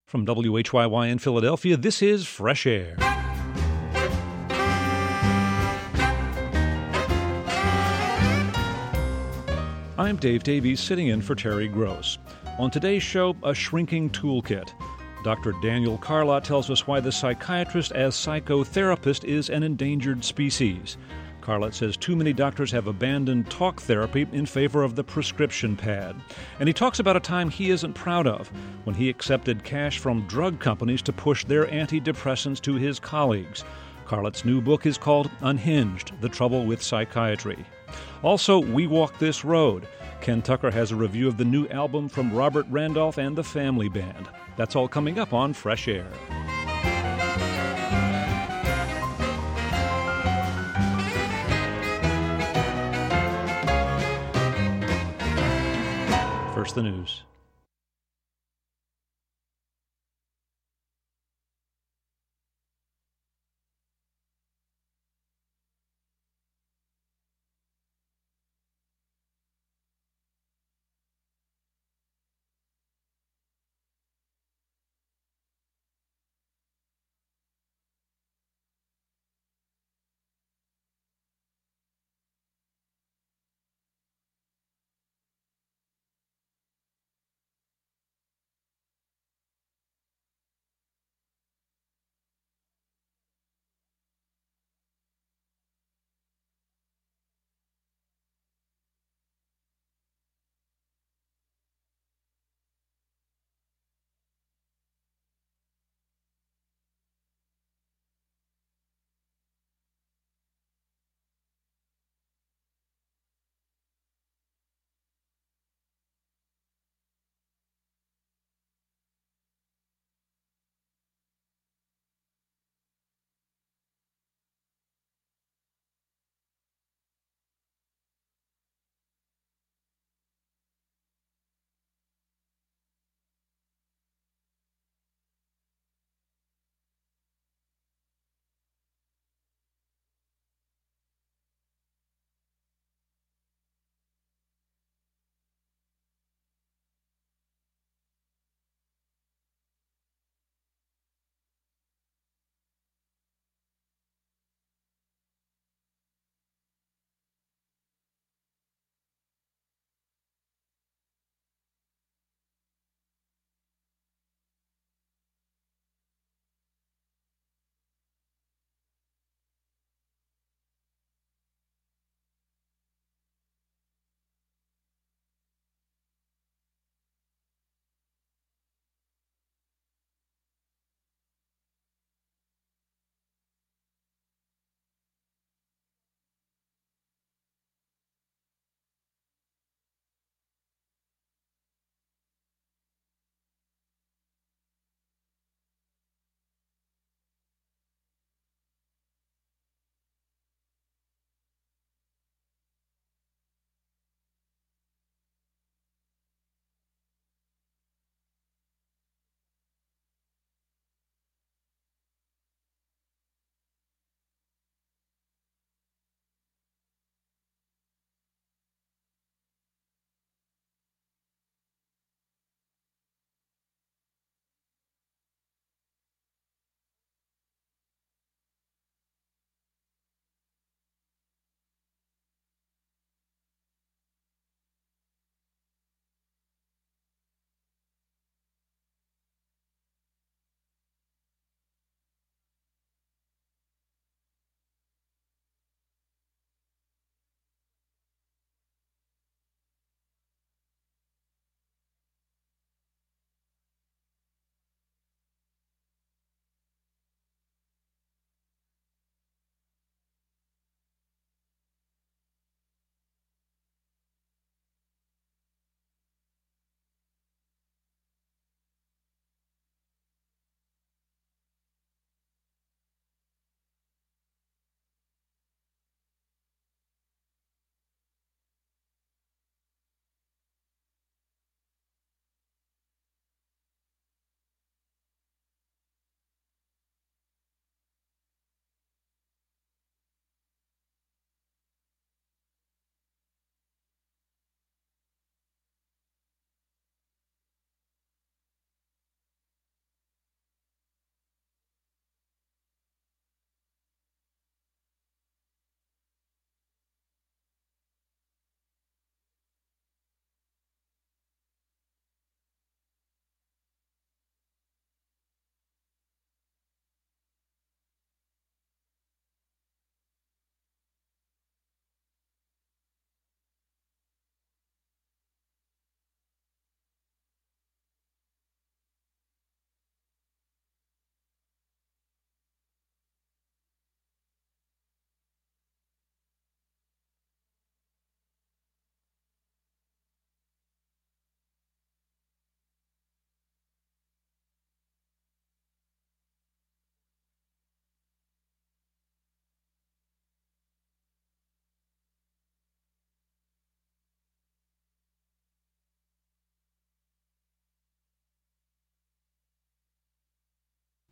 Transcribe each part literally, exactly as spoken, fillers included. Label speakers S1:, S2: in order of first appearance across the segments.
S1: From W H Y Y in Philadelphia, this is Fresh Air. I'm Dave Davies, sitting in for Terry Gross. On today's show, a shrinking toolkit. Doctor Daniel Carlott tells us why the psychiatrist as psychotherapist is an endangered species. Carlott says too many doctors have abandoned talk therapy in favor of the prescription pad. And he talks about a time he isn't proud of, when he accepted cash from drug companies to push their antidepressants to his colleagues. Carlott's new book is called Unhinged: The Trouble with Psychiatry. Also, We Walk This Road. Ken Tucker has a review of the new album from Robert Randolph and the Family Band. That's all coming up on Fresh Air. First, the news.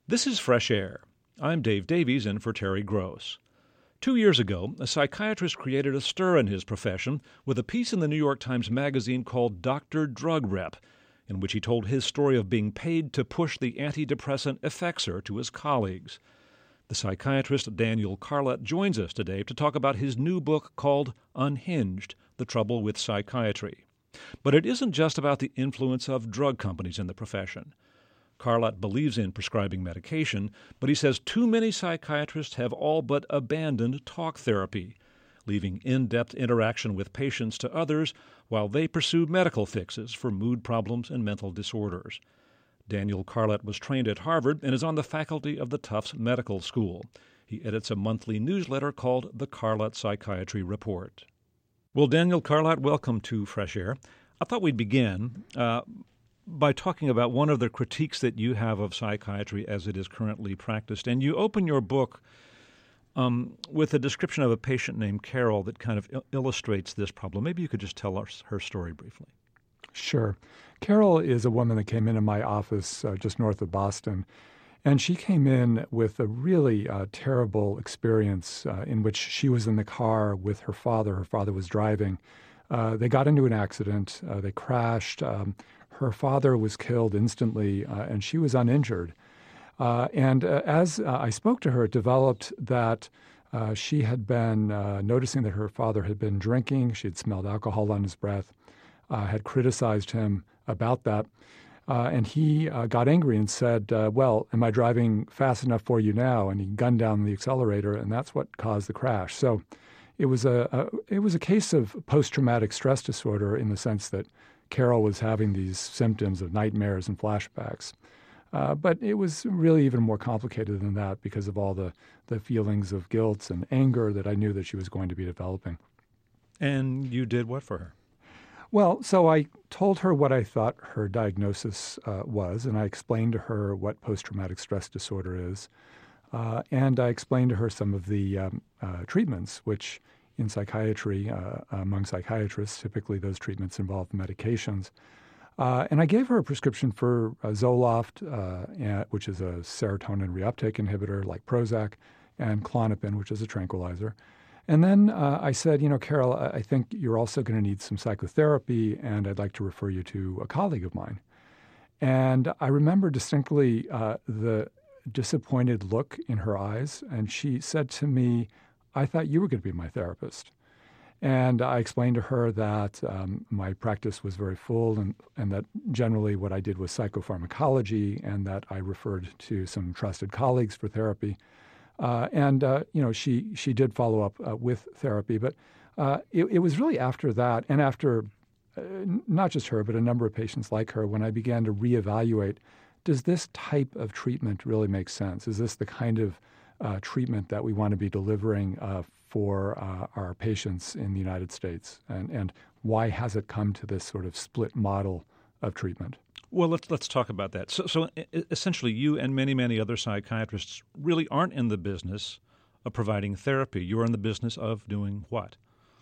S1: This is Fresh Air. I'm Dave Davies in for Terry Gross. Two years ago, a psychiatrist created a stir in his profession with a piece in the New York Times Magazine called Doctor Drug Rep, in which he told his story of being paid to push the antidepressant Effexor to his colleagues. The psychiatrist Daniel Carlett joins us today to talk about his new book called Unhinged, The Trouble with Psychiatry. But it isn't just about the influence of drug companies in the profession. Carlett believes in prescribing medication, but he says too many psychiatrists have all but abandoned talk therapy, leaving in-depth interaction with patients to others while they pursue medical fixes for mood problems and mental disorders. Daniel Carlett was trained at Harvard and is on the faculty of the Tufts Medical School. He edits a monthly newsletter called the Carlett Psychiatry Report. Well, Daniel Carlett, welcome to Fresh Air. I thought we'd begin uh, by talking about one of the critiques that you have of psychiatry as it is currently practiced. And you open your book um, with a description of a patient named Carol that kind of il- illustrates this problem. Maybe you could just tell us her story briefly.
S2: Sure. Carol is a woman that came into my office uh, just north of Boston, and she came in with a really uh, terrible experience uh, in which she was in the car with her father. Her father was driving. Uh, they got into an accident. Uh, they crashed. Um, her father was killed instantly, uh, and she was uninjured. Uh, and uh, as uh, I spoke to her, it developed that uh, she had been uh, noticing that her father had been drinking. She had smelled alcohol on his breath, uh, had criticized him about that. Uh, and he uh, got angry and said, uh, well, am I driving fast enough for you now? And he gunned down the accelerator, and that's what caused the crash. So it was a, a it was a case of post-traumatic stress disorder in the sense that Carol was having these symptoms of nightmares and flashbacks. Uh, but it was really even more complicated than that because of all the, the feelings of guilt and anger that I knew that she was going to be developing.
S1: And you did what for her?
S2: Well, so I told her what I thought her diagnosis uh, was, and I explained to her what post-traumatic stress disorder is. Uh, and I explained to her some of the um, uh, treatments, which in psychiatry, uh, among psychiatrists, typically those treatments involve medications. Uh, and I gave her a prescription for uh, Zoloft, uh, which is a serotonin reuptake inhibitor like Prozac, and Klonopin, which is a tranquilizer. And then uh, I said, you know, Carol, I think you're also going to need some psychotherapy, and I'd like to refer you to a colleague of mine. And I remember distinctly uh, the disappointed look in her eyes, and she said to me, I thought you were going to be my therapist. And I explained to her that um, my practice was very full and, and that generally what I did was psychopharmacology and that I referred to some trusted colleagues for therapy. Uh, and, uh, you know, she she did follow up uh, with therapy. But uh, it, it was really after that and after uh, not just her, but a number of patients like her when I began to reevaluate, does this type of treatment really make sense? Is this the kind of uh, treatment that we want to be delivering uh, for uh, our patients in the United States? And, and why has it come to this sort of split model of treatment?
S1: Well, let's let's talk about that. So, so essentially, you and many, many other psychiatrists really aren't in the business of providing therapy. You're in the business of doing what?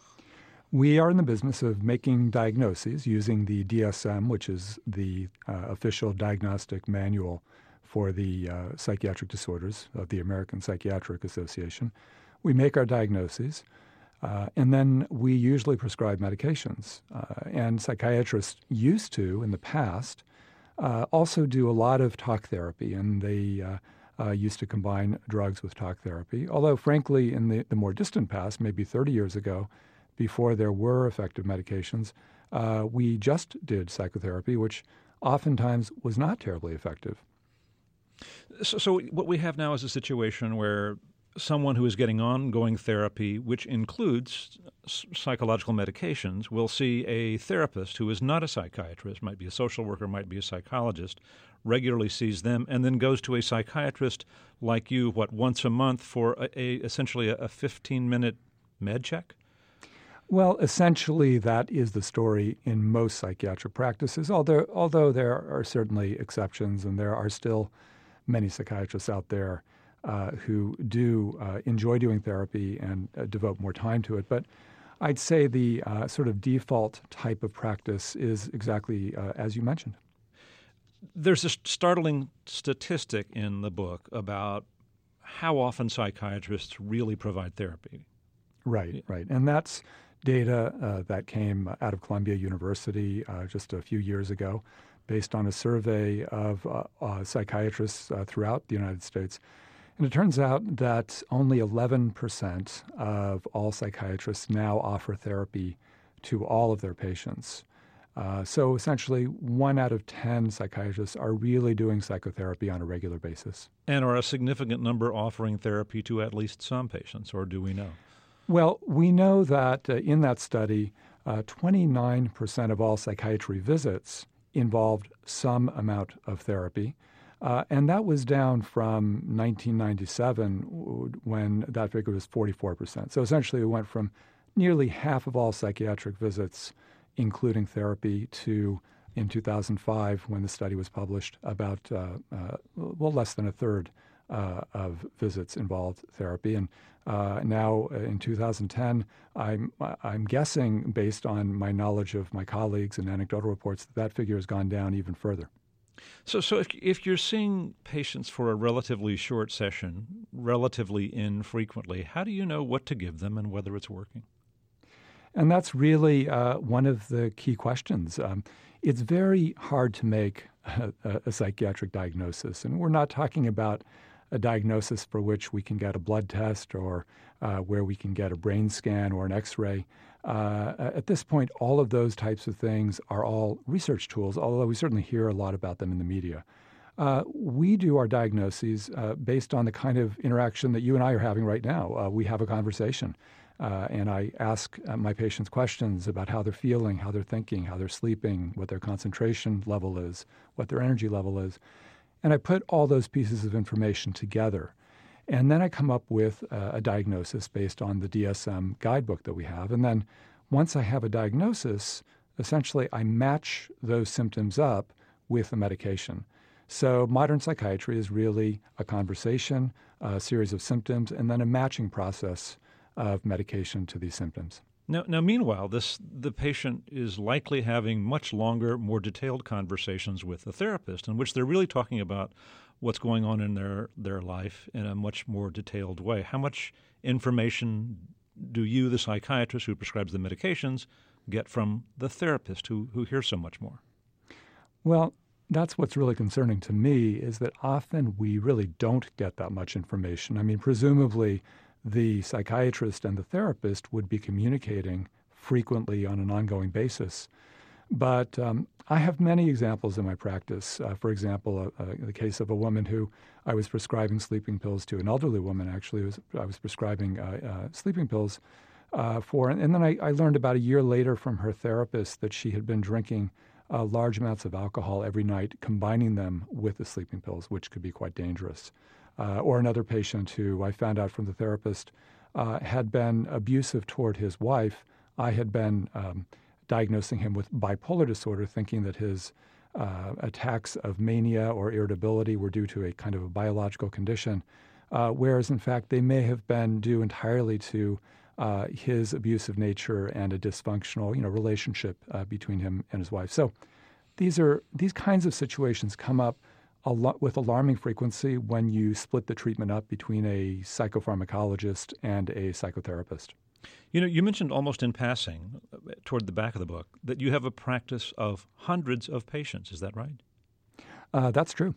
S2: We are in the business of making diagnoses using the D S M, which is the uh, official diagnostic manual for the uh, psychiatric disorders of the American Psychiatric Association. We make our diagnoses. Uh, and then we usually prescribe medications. Uh, and psychiatrists used to, in the past, uh, also do a lot of talk therapy, and they uh, uh, used to combine drugs with talk therapy. Although, frankly, in the, the more distant past, maybe thirty years ago, before there were effective medications, uh, we just did psychotherapy, which oftentimes was not terribly effective.
S1: So, so what we have now is a situation where someone who is getting ongoing therapy, which includes psychological medications, will see a therapist who is not a psychiatrist, might be a social worker, might be a psychologist, regularly sees them, and then goes to a psychiatrist like you, what, once a month for a, a essentially a fifteen-minute med check?
S2: Well, essentially, that is the story in most psychiatric practices, although, although there are certainly exceptions, and there are still many psychiatrists out there Uh, who do uh, enjoy doing therapy and uh, devote more time to it. But I'd say the uh, sort of default type of practice is exactly uh, as you mentioned.
S1: There's a startling statistic in the book about how often psychiatrists really provide therapy.
S2: Right, right. And that's data uh, that came out of Columbia University uh, just a few years ago, based on a survey of uh, uh, psychiatrists uh, throughout the United States. And it turns out that only eleven percent of all psychiatrists now offer therapy to all of their patients. Uh, so essentially, one out of ten psychiatrists are really doing psychotherapy on a regular basis.
S1: And are a significant number offering therapy to at least some patients, or do we know?
S2: Well, we know that uh, in that study, uh, twenty-nine percent of all psychiatry visits involved some amount of therapy. Uh, and that was down from nineteen ninety-seven when that figure was forty-four percent. So essentially it went from nearly half of all psychiatric visits, including therapy, to in two thousand five, when the study was published, about, uh, uh, well, less than a third uh, of visits involved therapy. And uh, now uh, in two thousand ten, I'm, I'm guessing, based on my knowledge of my colleagues and anecdotal reports, that that figure has gone down even further.
S1: So, so if, if you're seeing patients for a relatively short session, relatively infrequently, how do you know what to give them and whether it's working?
S2: And that's really uh, one of the key questions. Um, it's very hard to make a, a psychiatric diagnosis, and we're not talking about a diagnosis for which we can get a blood test or uh, where we can get a brain scan or an X-ray. Uh, at this point, all of those types of things are all research tools, although we certainly hear a lot about them in the media. Uh, we do our diagnoses uh, based on the kind of interaction that you and I are having right now. Uh, we have a conversation, uh, and I ask uh, my patients questions about how they're feeling, how they're thinking, how they're sleeping, what their concentration level is, what their energy level is. And I put all those pieces of information together. And then I come up with uh, a diagnosis based on the D S M guidebook that we have. And then once I have a diagnosis, essentially I match those symptoms up with a medication. So modern psychiatry is really a conversation, a series of symptoms, and then a matching process of medication to these symptoms.
S1: Now, now meanwhile, this the patient is likely having much longer, more detailed conversations with a therapist in which they're really talking about what's going on in their, their life in a much more detailed way. How much information do you, the psychiatrist who prescribes the medications, get from the therapist who, who hears so much more?
S2: Well, that's what's really concerning to me, is that often we really don't get that much information. I mean, presumably the psychiatrist and the therapist would be communicating frequently on an ongoing basis. But um, I have many examples in my practice. Uh, for example, uh, uh, the case of a woman who I was prescribing sleeping pills to, an elderly woman actually, was, I was prescribing uh, uh, sleeping pills uh, for. And then I, I learned about a year later from her therapist that she had been drinking uh, large amounts of alcohol every night, combining them with the sleeping pills, which could be quite dangerous. Uh, or another patient who I found out from the therapist uh, had been abusive toward his wife. I had been um, diagnosing him with bipolar disorder, thinking that his uh, attacks of mania or irritability were due to a kind of a biological condition, uh, whereas in fact they may have been due entirely to uh, his abusive nature and a dysfunctional, you know, relationship uh, between him and his wife. So these are these kinds of situations come up a lot with alarming frequency when you split the treatment up between a psychopharmacologist and a psychotherapist.
S1: You know, you mentioned almost in passing, toward the back of the book, that you have a practice of hundreds of patients. Is that right?
S2: Uh, that's true.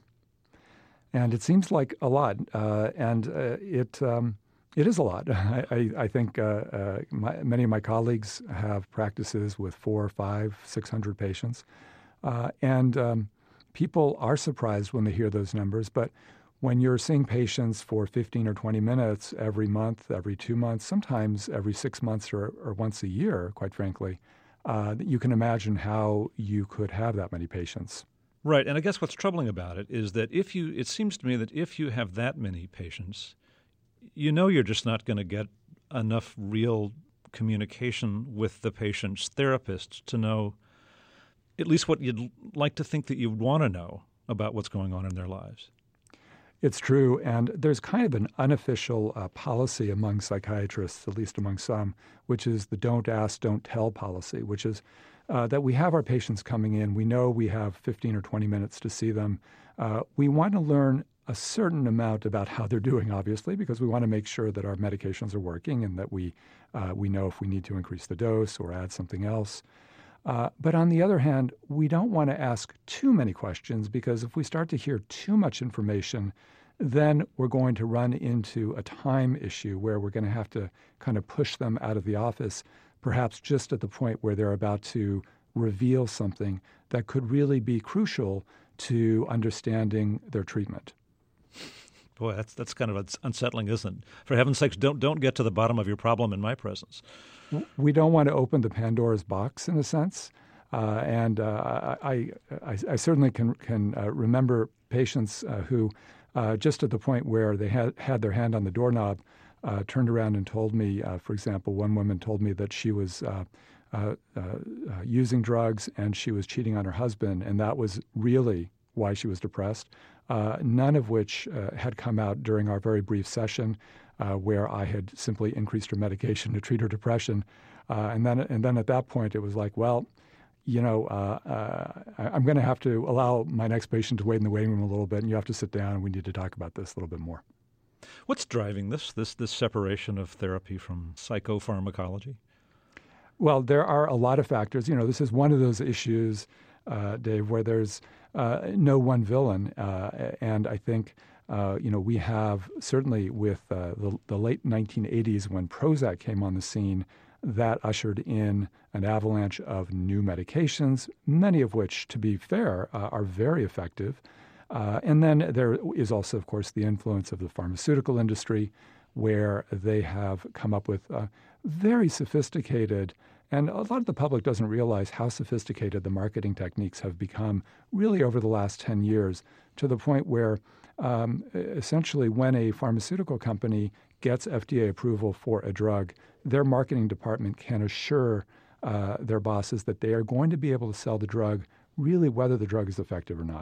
S2: And it seems like a lot. Uh, and uh, it um, it is a lot. I, I, I think uh, uh, my, many of my colleagues have practices with four, five, six hundred patients. Uh, and um, people are surprised when they hear those numbers. But when you're seeing patients for fifteen or twenty minutes every month, every two months, sometimes every six months or, or once a year, quite frankly, uh, you can imagine how you could have that many patients.
S1: Right. And I guess what's troubling about it is that if you, it seems to me that if you have that many patients, you know you're just not going to get enough real communication with the patient's therapist to know at least what you'd like to think that you'd want to know about what's going on in their lives.
S2: It's true, and there's kind of an unofficial uh, policy among psychiatrists, at least among some, which is the don't ask, don't tell policy, which is uh, that we have our patients coming in. We know we have fifteen or twenty minutes to see them. Uh, we want to learn a certain amount about how they're doing, obviously, because we want to make sure that our medications are working and that we uh, we know if we need to increase the dose or add something else. Uh, but on the other hand, we don't want to ask too many questions, because if we start to hear too much information, then we're going to run into a time issue where we're going to have to kind of push them out of the office, perhaps just at the point where they're about to reveal something that could really be crucial to understanding their treatment.
S1: Boy, that's that's kind of unsettling, isn't it? For heaven's sakes, don't don't get to the bottom of your problem in my presence.
S2: We don't want to open the Pandora's box, in a sense, uh, and uh, I, I I certainly can can uh, remember patients uh, who, uh, just at the point where they had had their hand on the doorknob, uh, turned around and told me. Uh, for example, one woman told me that she was uh, uh, uh, using drugs and she was cheating on her husband, and that was really why she was depressed. Uh, none of which uh, had come out during our very brief session, uh, where I had simply increased her medication to treat her depression. Uh, and then and then at that point, it was like, well, you know, uh, uh, I'm going to have to allow my next patient to wait in the waiting room a little bit, and you have to sit down, and we need to talk about this a little bit more.
S1: What's driving this, this, this separation of therapy from psychopharmacology?
S2: Well, there are a lot of factors. You know, this is one of those issues, uh, Dave, where there's uh, no one villain. Uh, and I think, uh, you know, we have certainly with uh, the, the late nineteen eighties when Prozac came on the scene, that ushered in an avalanche of new medications, many of which, to be fair, uh, are very effective. Uh, and then there is also, of course, the influence of the pharmaceutical industry, where they have come up with uh, very sophisticated, and a lot of the public doesn't realize how sophisticated the marketing techniques have become really over the last ten years, to the point where um, essentially when a pharmaceutical company gets F D A approval for a drug, their marketing department can assure uh, their bosses that they are going to be able to sell the drug really whether the drug is effective or not.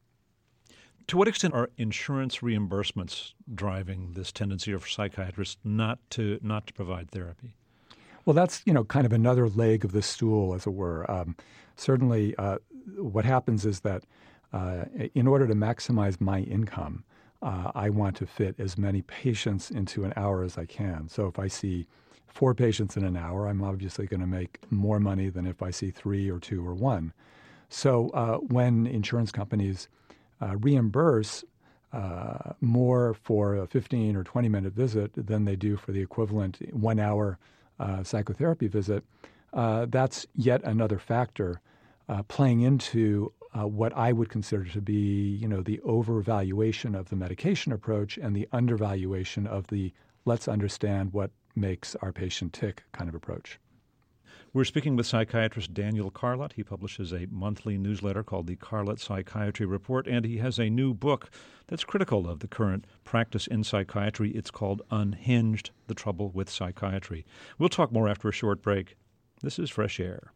S1: To what extent are insurance reimbursements driving this tendency of psychiatrists not to not to provide therapy?
S2: Well, that's, you know, kind of another leg of the stool, as it were. Um, certainly, uh, what happens is that uh, in order to maximize my income, uh, I want to fit as many patients into an hour as I can. So if I see four patients in an hour, I'm obviously going to make more money than if I see three or two or one. So uh, when insurance companies uh, reimburse uh, more for a fifteen or twenty minute visit than they do for the equivalent one hour uh, psychotherapy visit, uh, that's yet another factor uh, playing into uh, what I would consider to be, you know, the overvaluation of the medication approach and the undervaluation of the let's understand what makes our patient tick kind of approach.
S1: We're speaking with psychiatrist Daniel Carlott. He publishes a monthly newsletter called the Carlott Psychiatry Report, and he has a new book that's critical of the current practice in psychiatry. It's called Unhinged: The Trouble with Psychiatry. We'll talk more after a short break. This is Fresh Air.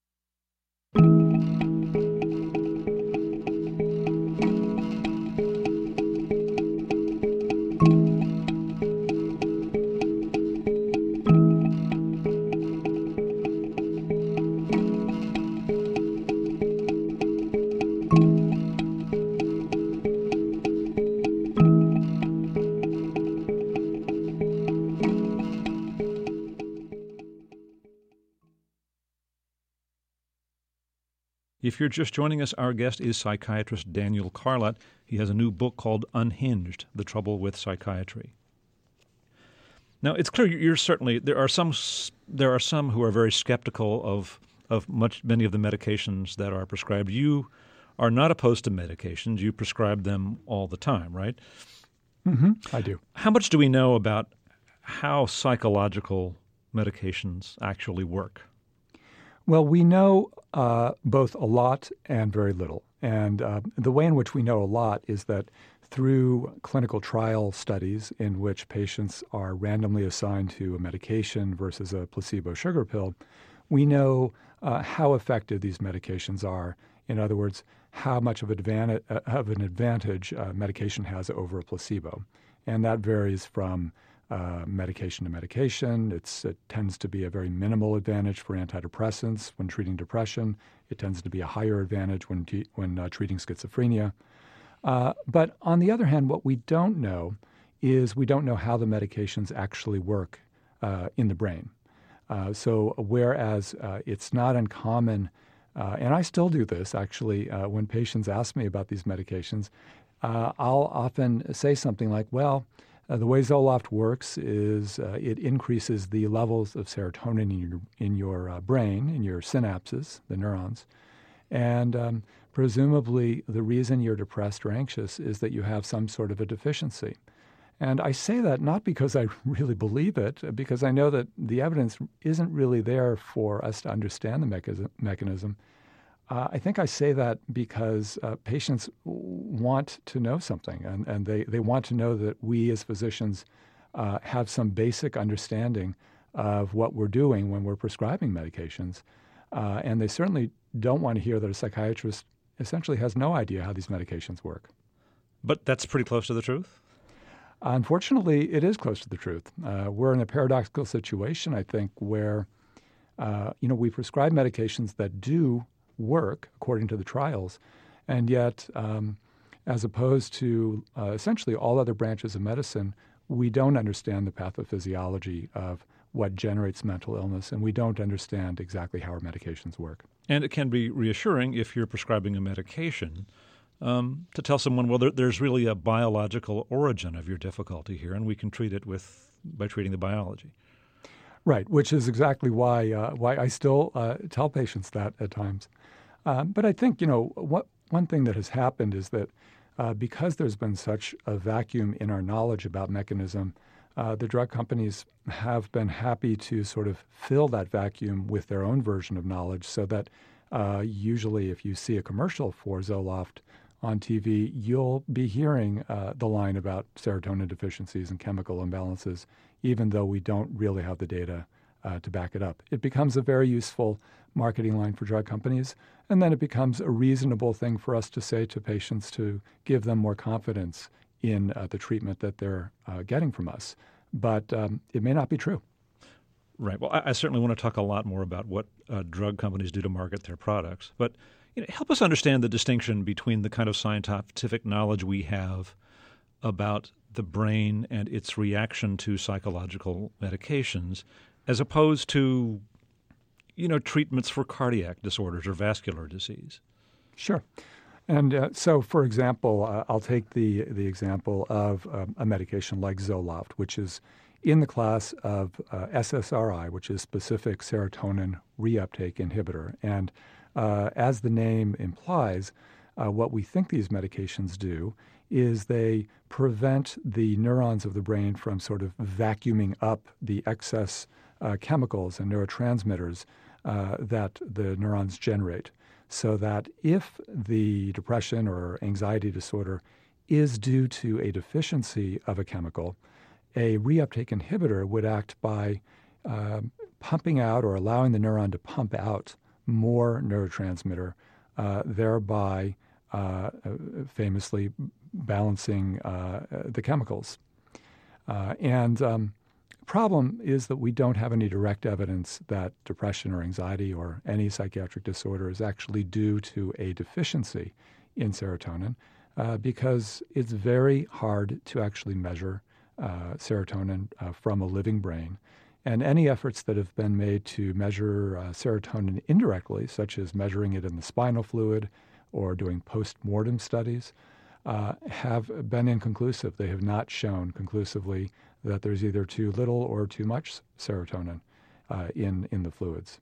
S1: If you're just joining us, our guest is psychiatrist Daniel Carlott. He has a new book called Unhinged: The Trouble with Psychiatry. Now, it's clear you're certainly there are some there are some who are very skeptical of of much many of the medications that are prescribed. You are not opposed to medications. You prescribe them all the time, right?
S2: Mm-hmm. I do.
S1: How much do we know about how psychological medications actually work?
S2: Well, we know uh, both a lot and very little. And uh, the way in which we know a lot is that through clinical trial studies in which patients are randomly assigned to a medication versus a placebo sugar pill, we know uh, how effective these medications are. In other words, how much of, advantage, uh, of an advantage uh, medication has over a placebo. And that varies from uh, medication to medication. It's, it tends to be a very minimal advantage for antidepressants when treating depression. It tends to be a higher advantage when, te- when uh, treating schizophrenia. Uh, but on the other hand, what we don't know is we don't know how the medications actually work uh, in the brain. Uh, so whereas uh, it's not uncommon, uh, and I still do this actually, uh, when patients ask me about these medications, uh, I'll often say something like, well, uh, the way Zoloft works is uh, it increases the levels of serotonin in your, in your uh, brain, in your synapses, the neurons. And um, presumably the reason you're depressed or anxious is that you have some sort of a deficiency. And I say that not because I really believe it, because I know that the evidence isn't really there for us to understand the mechanism. mechanism. Uh, I think I say that because uh, patients want to know something, and, and they, they want to know that we as physicians uh, have some basic understanding of what we're doing when we're prescribing medications. Uh, and they certainly don't want to hear that a psychiatrist essentially has no idea how these medications work.
S1: But that's pretty close to the truth?
S2: Unfortunately, it is close to the truth. Uh, we're in a paradoxical situation, I think, where uh, you know we prescribe medications that do work according to the trials, and yet, um, as opposed to uh, essentially all other branches of medicine, we don't understand the pathophysiology of what generates mental illness, and we don't understand exactly how our medications work.
S1: And it can be reassuring if you're prescribing a medication Um, to tell someone, well, there, there's really a biological origin of your difficulty here, and we can treat it with by treating the biology.
S2: Right, which is exactly why uh, why I still uh, tell patients that at times. Um, but I think, you know, what, one thing that has happened is that uh, because there's been such a vacuum in our knowledge about mechanism, uh, the drug companies have been happy to sort of fill that vacuum with their own version of knowledge, so that uh, usually if you see a commercial for Zoloft on T V, you'll be hearing uh, the line about serotonin deficiencies and chemical imbalances, even though we don't really have the data uh, to back it up. It becomes a very useful marketing line for drug companies, and then it becomes a reasonable thing for us to say to patients to give them more confidence in uh, the treatment that they're uh, getting from us. But um, it may not be true.
S1: Right. Well, I, I certainly want to talk a lot more about what uh, drug companies do to market their products, but you know, help us understand the distinction between the kind of scientific knowledge we have about the brain and its reaction to psychological medications, as opposed to, you know, treatments for cardiac disorders or vascular disease.
S2: Sure. And uh, so, for example, uh, I'll take the the example of um, a medication like Zoloft, which is in the class of uh, S S R I, which is specific serotonin reuptake inhibitor. And Uh, as the name implies, uh, what we think these medications do is they prevent the neurons of the brain from sort of vacuuming up the excess uh, chemicals and neurotransmitters uh, that the neurons generate, so that if the depression or anxiety disorder is due to a deficiency of a chemical, a reuptake inhibitor would act by uh, pumping out or allowing the neuron to pump out more neurotransmitter, uh, thereby uh, famously balancing uh, the chemicals. Uh, and um, the problem is that we don't have any direct evidence that depression or anxiety or any psychiatric disorder is actually due to a deficiency in serotonin, uh, because it's very hard to actually measure uh, serotonin uh, from a living brain. And any efforts that have been made to measure uh, serotonin indirectly, such as measuring it in the spinal fluid or doing post-mortem studies, uh, have been inconclusive. They have not shown conclusively that there's either too little or too much serotonin uh, in, in the fluids.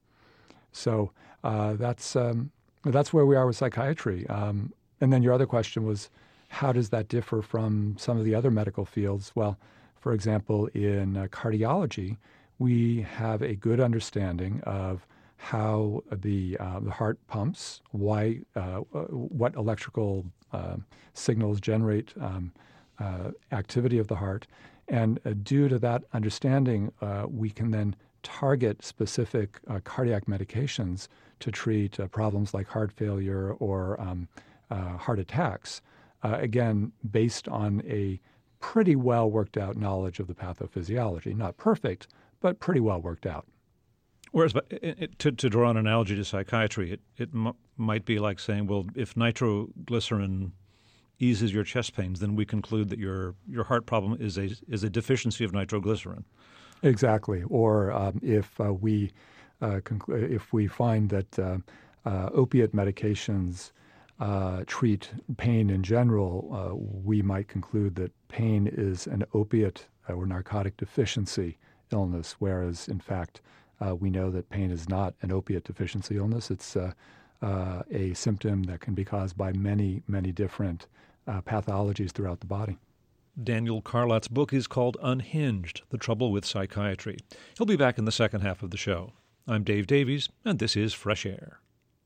S2: So uh, that's, um, that's where we are with psychiatry. Um, and then your other question was, how does that differ from some of the other medical fields? Well, for example, in uh, cardiology, we have a good understanding of how the uh, the heart pumps, why uh, what electrical uh, signals generate um, uh, activity of the heart, and uh, due to that understanding, uh, we can then target specific uh, cardiac medications to treat uh, problems like heart failure or um, uh, heart attacks. Uh, again, based on a pretty well worked out knowledge of the pathophysiology. Not perfect, but pretty well worked out.
S1: Whereas, but it, it, to, to draw an analogy to psychiatry, it, it m- might be like saying, well, if nitroglycerin eases your chest pains, then we conclude that your your heart problem is a is a deficiency of nitroglycerin.
S2: Exactly. Or um, if uh, we uh, conclu- if we find that uh, uh, opiate medications uh, treat pain in general, uh, we might conclude that pain is an opiate or narcotic deficiency illness, whereas in fact uh, we know that pain is not an opiate deficiency illness. It's uh, uh, a symptom that can be caused by many, many different uh, pathologies throughout the body.
S1: Daniel Carlot's book is called Unhinged, The Trouble with Psychiatry. He'll be back in the second half of the show. I'm Dave Davies, and this is Fresh Air.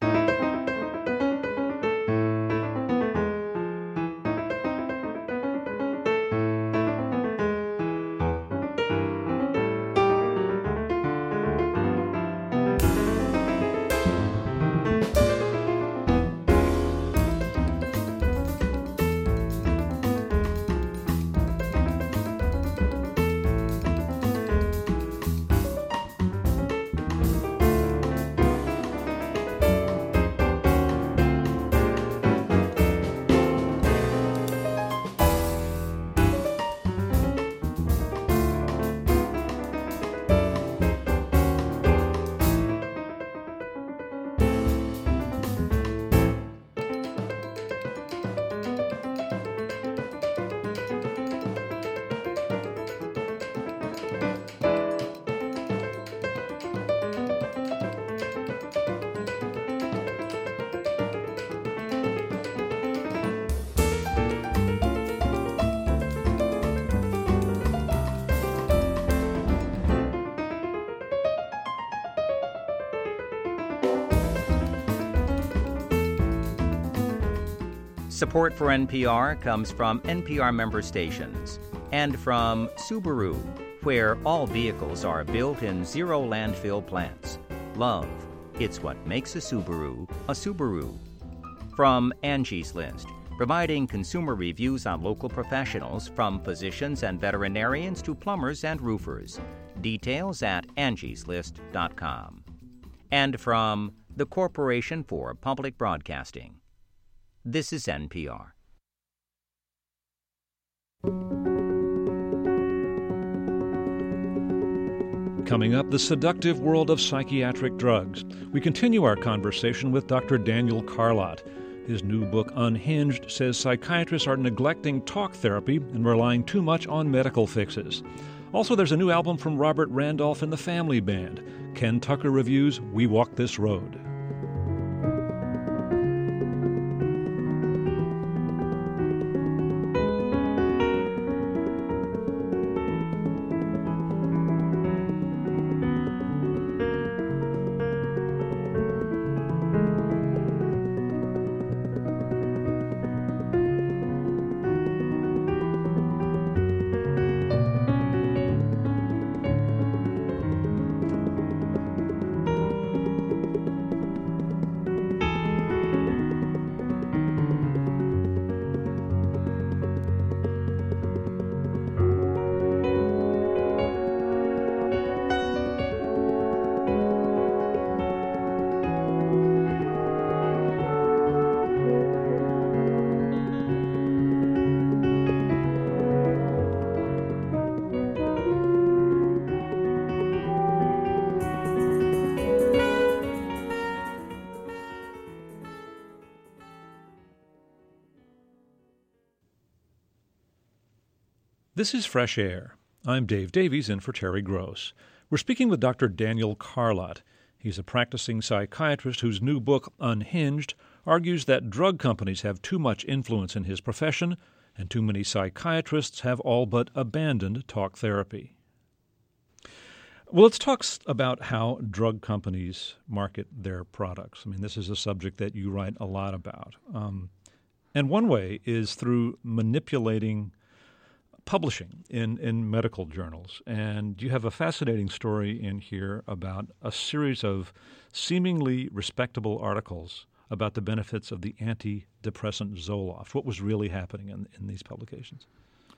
S3: Support for N P R comes from N P R member stations and from Subaru, where all vehicles are built in zero landfill plants. Love, it's what makes a Subaru a Subaru. From Angie's List, providing consumer reviews on local professionals from physicians and veterinarians to plumbers and roofers. Details at angies list dot com. And from the Corporation for Public Broadcasting. This is N P R.
S1: Coming up, the seductive world of psychiatric drugs. We continue our conversation with Doctor Daniel Carlot. His new book, Unhinged, says psychiatrists are neglecting talk therapy and relying too much on medical fixes. Also, there's a new album from Robert Randolph and the Family Band. Ken Tucker reviews We Walk This Road. This is Fresh Air. I'm Dave Davies, in for Terry Gross. We're speaking with Doctor Daniel Carlot. He's a practicing psychiatrist whose new book, Unhinged, argues that drug companies have too much influence in his profession, and too many psychiatrists have all but abandoned talk therapy. Well, let's talk about how drug companies market their products. I mean, this is a subject that you write a lot about. Um, and one way is through manipulating publishing in, in medical journals. And you have a fascinating story in here about a series of seemingly respectable articles about the benefits of the antidepressant Zoloft. What was really happening in, in these publications?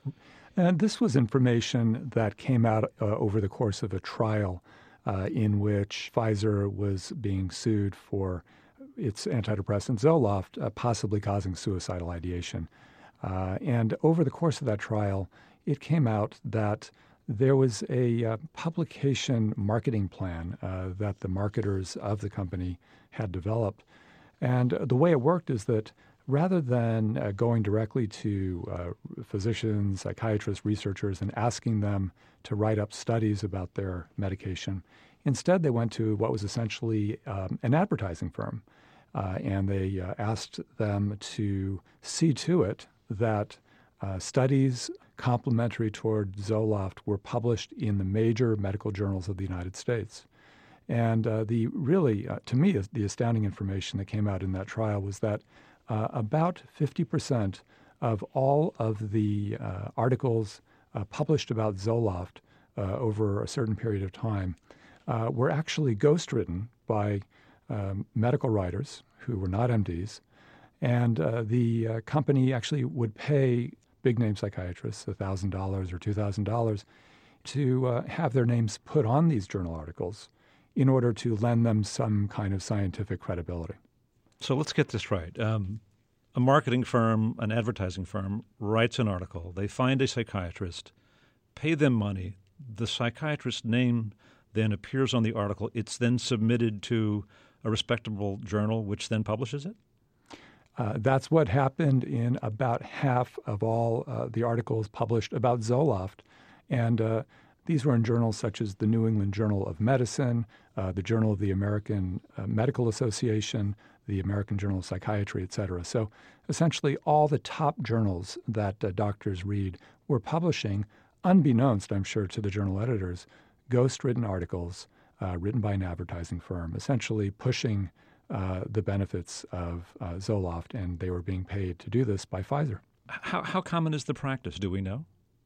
S2: And this was information that came out uh, over the course of a trial uh, in which Pfizer was being sued for its antidepressant Zoloft, uh, possibly causing suicidal ideation. Uh, and over the course of that trial, it came out that there was a uh, publication marketing plan uh, that the marketers of the company had developed. And uh, the way it worked is that rather than uh, going directly to uh, physicians, psychiatrists, researchers, and asking them to write up studies about their medication, instead they went to what was essentially um, an advertising firm. Uh, and they uh, asked them to see to it that uh, studies complementary toward Zoloft were published in the major medical journals of the United States. And uh, the really, uh, to me, the astounding information that came out in that trial was that uh, about fifty percent of all of the uh, articles uh, published about Zoloft uh, over a certain period of time uh, were actually ghostwritten by um, medical writers who were not M Ds. And uh, the uh, company actually would pay big-name psychiatrists one thousand dollars or two thousand dollars to uh, have their names put on these journal articles in order to lend them some kind of scientific credibility.
S1: So let's get this right. Um, a marketing firm, an advertising firm, writes an article. They find a psychiatrist, pay them money. The psychiatrist's name then appears on the article. It's then submitted to a respectable journal, which then publishes it?
S2: Uh, that's what happened in about half of all uh, the articles published about Zoloft. And uh, these were in journals such as the New England Journal of Medicine, uh, the Journal of the American uh, Medical Association, the American Journal of Psychiatry, et cetera. So essentially all the top journals that uh, doctors read were publishing, unbeknownst, I'm sure, to the journal editors, ghost-written articles uh, written by an advertising firm, essentially pushing uh, the benefits of uh, Zoloft, and they were being paid to do this by Pfizer.
S1: How, how common is the practice? Do we know?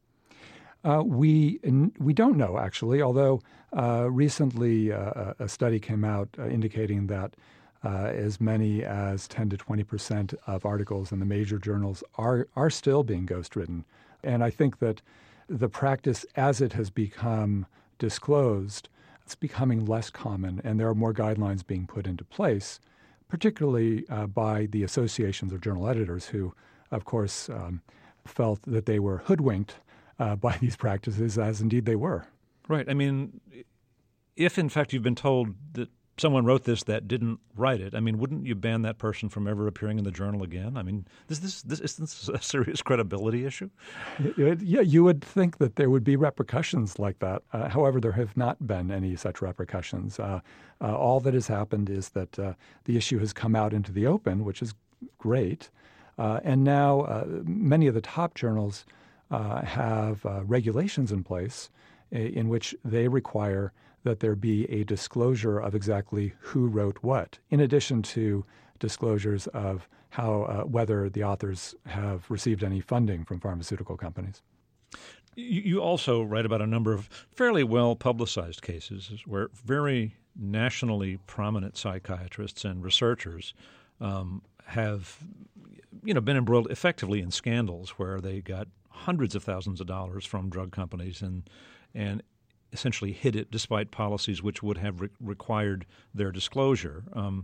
S2: Uh, we we don't know, actually, although uh, recently uh, a study came out uh, indicating that uh, as many as ten to twenty percent of articles in the major journals are, are still being ghostwritten. And I think that the practice, as it has become disclosed, it's becoming less common, and there are more guidelines being put into place, particularly uh, by the associations of journal editors who, of course, um, felt that they were hoodwinked Uh, by these practices, as indeed they were.
S1: Right. I mean, if in fact you've been told that someone wrote this that didn't write it, I mean, wouldn't you ban that person from ever appearing in the journal again? I mean, this this this isn't this a serious credibility issue?
S2: It, it, yeah, you would think that there would be repercussions like that. Uh, however, there have not been any such repercussions. Uh, uh, all that has happened is that uh, the issue has come out into the open, which is great. Uh, and now uh, many of the top journals Uh, have uh, regulations in place in which they require that there be a disclosure of exactly who wrote what, in addition to disclosures of how uh, whether the authors have received any funding from pharmaceutical companies.
S1: You, you also write about a number of fairly well-publicized cases where very nationally prominent psychiatrists and researchers um, have, you know, been embroiled effectively in scandals where they got hundreds of thousands of dollars from drug companies and and essentially hid it despite policies which would have re- required their disclosure. Um,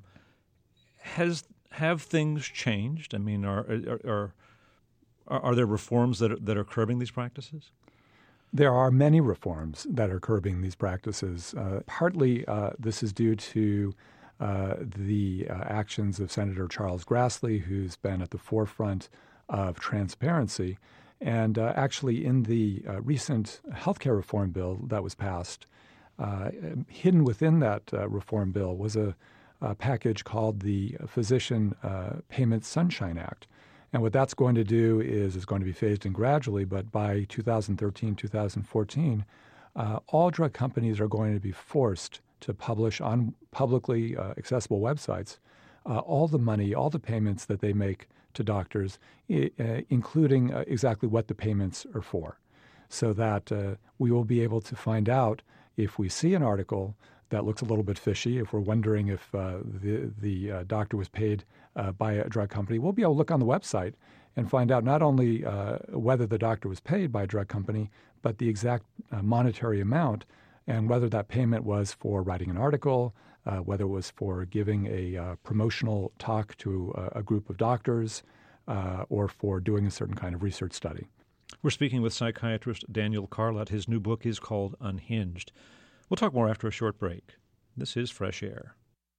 S1: has have things changed? I mean, are are are, are there reforms that are, that are curbing these practices?
S2: There are many reforms that are curbing these practices. Uh, partly uh, this is due to uh, the uh, actions of Senator Charles Grassley, who's been at the forefront of transparency. And uh, actually, in the uh, recent healthcare reform bill that was passed, uh, hidden within that uh, reform bill was a, a package called the Physician uh, Payment Sunshine Act. And what that's going to do is it's going to be phased in gradually, but by two thousand thirteen, two thousand fourteen, uh, all drug companies are going to be forced to publish on publicly uh, accessible websites uh, all the money, all the payments that they make to doctors, I- uh, including uh, exactly what the payments are for, so that uh, we will be able to find out if we see an article that looks a little bit fishy, if we're wondering if uh, the, the uh, doctor was paid uh, by a drug company, we'll be able to look on the website and find out not only uh, whether the doctor was paid by a drug company, but the exact uh, monetary amount, and whether that payment was for writing an article, uh, whether it was for giving a uh, promotional talk to a, a group of doctors, uh, or for doing a certain kind of research study.
S1: We're speaking with psychiatrist Daniel Carlott. His new book is called Unhinged. We'll talk more after a short break. This is Fresh Air.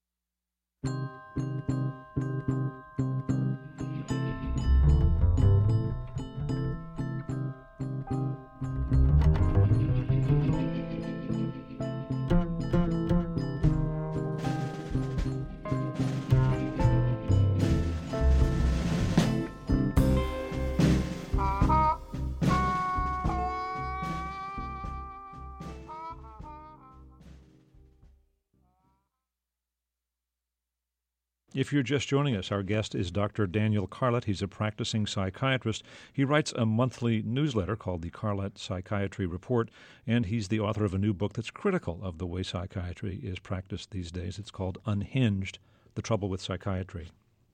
S1: If you're just joining us, our guest is Doctor Daniel Carlott. He's a practicing psychiatrist. He writes a monthly newsletter called the Carlott Psychiatry Report, and he's the author of a new book that's critical of the way psychiatry is practiced these days. It's called Unhinged, The Trouble with Psychiatry.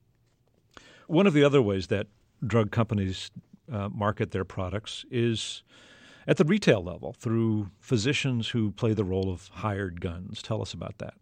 S1: One of the other ways that drug companies uh, market their products is at the retail level through physicians who play the role of hired guns. Tell us about that.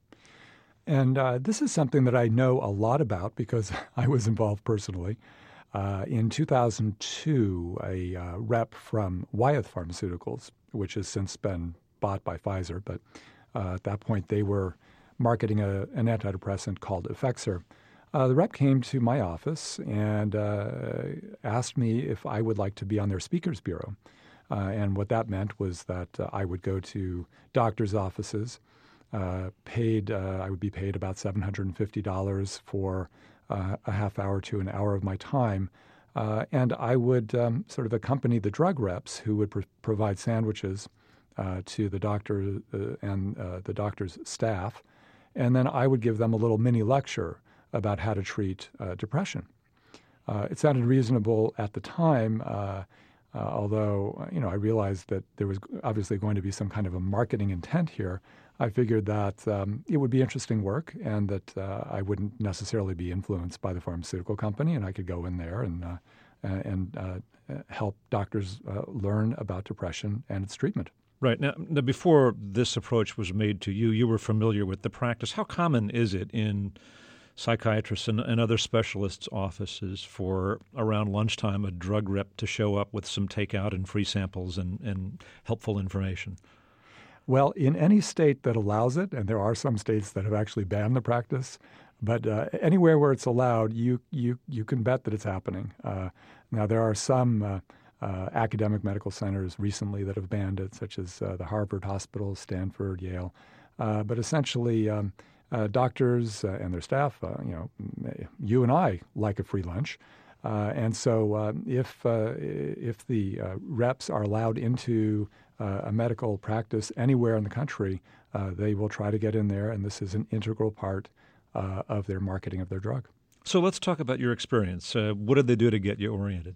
S2: And uh, this is something that I know a lot about because I was involved personally. Uh, in two thousand two, a uh, rep from Wyeth Pharmaceuticals, which has since been bought by Pfizer, but uh, at that point they were marketing a, an antidepressant called Effexor. Uh, the rep came to my office and uh, asked me if I would like to be on their speakers bureau. Uh, and what that meant was that uh, I would go to doctors' offices. Uh, paid, uh, I would be paid about seven hundred fifty dollars for uh, a half hour to an hour of my time. Uh, and I would um, sort of accompany the drug reps who would pr- provide sandwiches uh, to the doctor uh, and uh, the doctor's staff. And then I would give them a little mini lecture about how to treat uh, depression. Uh, it sounded reasonable at the time, uh, uh, although, you know, I realized that there was obviously going to be some kind of a marketing intent here. I figured that um, it would be interesting work and that uh, I wouldn't necessarily be influenced by the pharmaceutical company, and I could go in there and uh, and uh, help doctors uh, learn about depression and its treatment.
S1: Right. Now, now, before this approach was made to you, you were familiar with the practice. How common is it in psychiatrists and, and other specialists' offices for around lunchtime a drug rep to show up with some takeout and free samples and, and helpful information?
S2: Well, in any state that allows it, and there are some states that have actually banned the practice, but uh, anywhere where it's allowed, you you you can bet that it's happening. Uh, now, there are some uh, uh, academic medical centers recently that have banned it, such as uh, the Harvard Hospital, Stanford, Yale. Uh, but essentially, um, uh, doctors uh, and their staff, uh, you know, you and I like a free lunch. Uh, and so uh, if uh, if the uh, reps are allowed into uh, a medical practice anywhere in the country, uh, they will try to get in there, and this is an integral part uh, of their marketing of their drug.
S1: So let's talk about your experience. Uh, what did they do to get you oriented?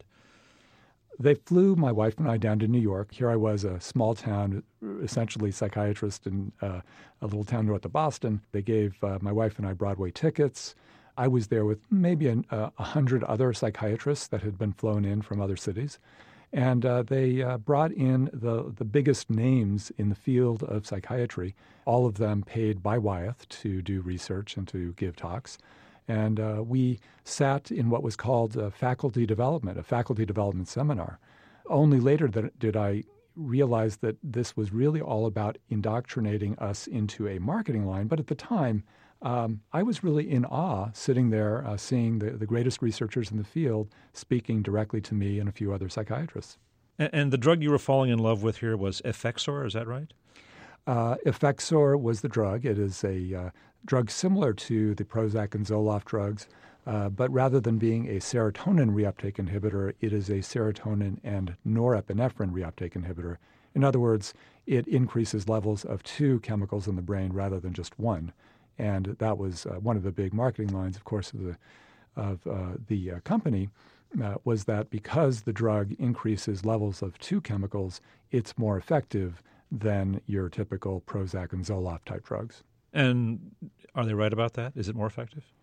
S2: They flew my wife and I down to New York. Here I was, a small town, essentially psychiatrist in uh, a little town north of Boston. They gave uh, my wife and I Broadway tickets. I was there with maybe a uh, hundred other psychiatrists that had been flown in from other cities. And uh, they uh, brought in the, the biggest names in the field of psychiatry, all of them paid by Wyeth to do research and to give talks. And uh, we sat in what was called uh, faculty development, a faculty development seminar. Only later that did I realize that this was really all about indoctrinating us into a marketing line. But at the time, Um, I was really in awe sitting there uh, seeing the, the greatest researchers in the field speaking directly to me and a few other psychiatrists.
S1: And, and the drug you were falling in love with here was Effexor, is that right?
S2: Uh, Effexor was the drug. It is a uh, drug similar to the Prozac and Zoloft drugs, uh, but rather than being a serotonin reuptake inhibitor, it is a serotonin and norepinephrine reuptake inhibitor. In other words, it increases levels of two chemicals in the brain rather than just one. And that was uh, one of the big marketing lines, of course, of the, of, uh, the uh, company, uh, was that because the drug increases levels of two chemicals, it's more effective than your typical Prozac and Zoloft type drugs.
S1: And are they right about that? Is it more effective?